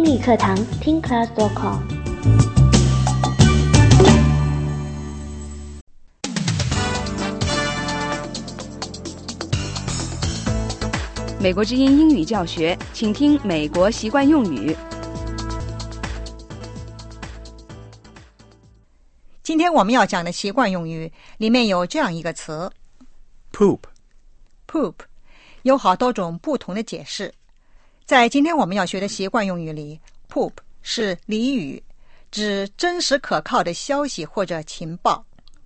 英语课堂听 class.com。 美国之音英语教学，请听美国习惯用语。 今天我们要讲的习惯用语里面有这样一个词 Poop. Poop， 有好多种不同的解释。在今天我们要学的习惯用语里， Poop 是俚语，指真实可靠的消息或者情报。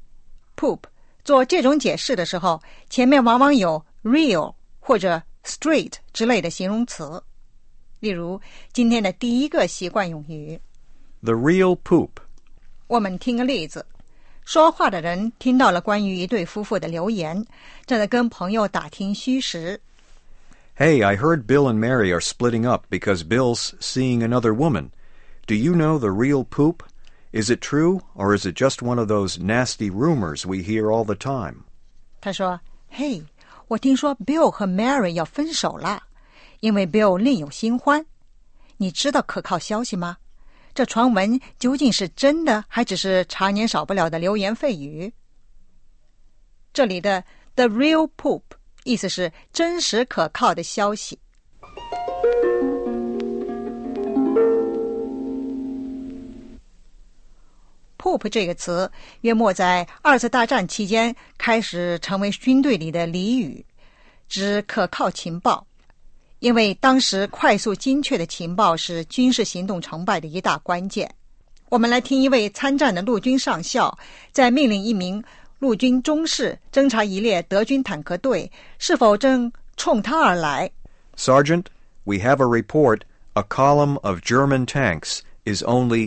Poop 做这种解释的时候，前面往往有 real 或者 straight 之类的形容词。例如今天的第一个习惯用语 The real poop. 我们听个例子，说话的人听到了关于一对夫妇的流言，正在跟朋友打听虚实。 Hey, I heard Bill and Mary are splitting up because Bill's seeing another woman. Do you know the real poop? Is it true, or is it just one of those nasty rumors we hear all the time? 他说，嘿，我听说 Bill 和 Mary 要分手了，因为 Bill 另有新欢。你知道可靠消息吗？这传闻究竟是真的，还只是常年少不了的流言蜚语？这里的 the real poop 意思是真实可靠的消息。Poop 这个词约莫在二次大战期间开始成为军队里的俚语，指可靠情报。因为当时快速精确的情报是军事行动成败的一大关键。我们来听一位参战的陆军上校在命令一名陆军中士侦察一列德军坦克队是否正冲他而来。 Sergeant, we have a report a column of German tanks is only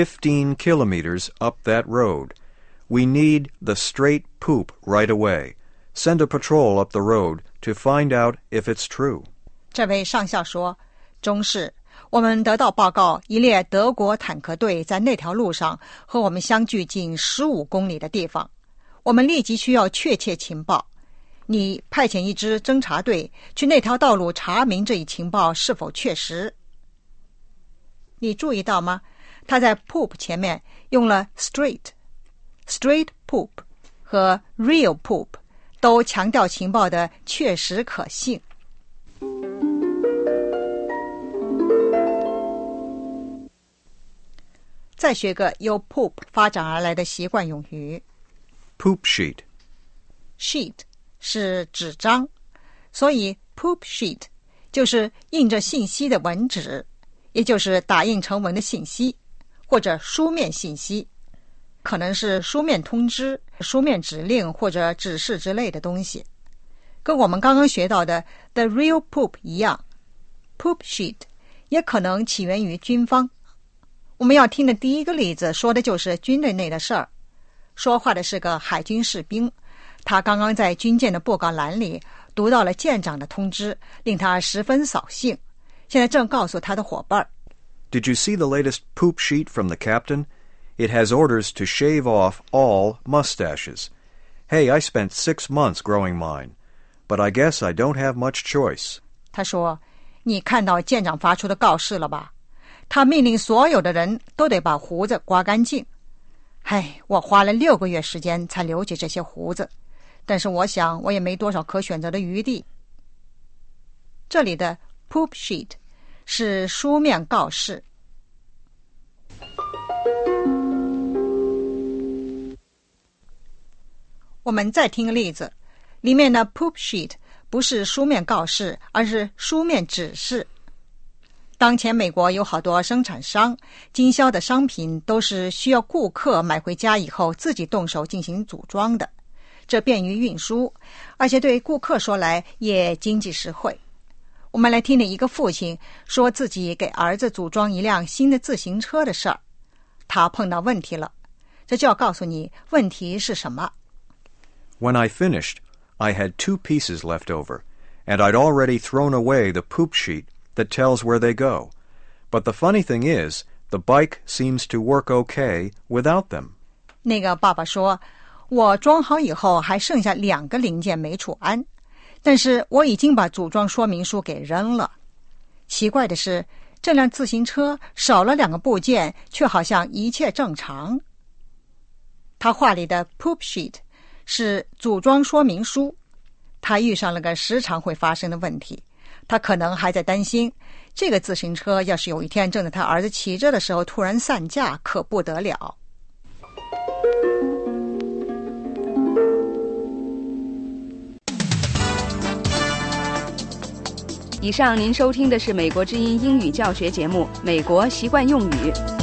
15 kilometers up that road. We need the straight poop right away. Send a patrol up the road to find out if it's true. 这位上校说，中士，我们得到报告，一列德国坦克队在那条路上和我们相距仅15公里的地方，我们立即需要确切情报。你派遣一支侦察队去那条道路查明这一情报是否确实。你注意到吗？他在 poop 前面用了 straight poop 和 real poop 都强调情报的确实可信。再学个由 poop 发展而来的习惯用语 Poop sheet. sheet 是纸张，所以 poop sheet 就是印着信息的文纸，也就是打印成文的信息或者书面信息，可能是书面通知、书面指令或者指示之类的东西。跟我们刚刚学到的 the real poop 一样， poop sheet 也可能起源于军方。我们要听的第一个例子说的就是军队内的事儿。说话的是个海军士兵，他刚刚在军舰的布告栏里读到了舰长的通知，令他十分扫兴，现在正告诉他的伙伴。 Did you see the latest poop sheet from the captain? It has orders to shave off all mustaches. Hey, I spent 6 months growing mine, but I guess I don't have much choice. 他说，你看到舰长发出的告示了吧？他命令所有的人都得把胡子刮干净。我花了6个月时间才留起这些胡子，但是我想我也没多少可选择的余地。这里的 poop sheet 是书面告示。我们再听个例子，里面的 poop sheet 不是书面告示，而是书面指示。当前美国有好多生产商经销的商品都是需要顾客买回家以后自己动手进行组装的，这便于运输，而且对顾客说来也经济实惠。我们来听听一个父亲说自己给儿子组装一辆新的自行车的事儿。他碰到问题了，这就要告诉你问题是什么。 When I finished, I had 2 pieces left over, and I'd already thrown away the poop sheet that tells where they go. But the funny thing is, the bike seems to work okay without them. 那个爸爸说，我装好以后还剩下2个零件没处安，但是我已经把组装说明书给扔了。奇怪的是， 这辆自行车少了2个部件，却好像一切正常。他画里的 poop sheet 是组装说明书，他遇上了个时常会发生的问题。他可能还在担心，这个自行车要是有一天正在他儿子骑着的时候突然散架，可不得了。 以上您收听的是美国之音英语教学节目《美国习惯用语》。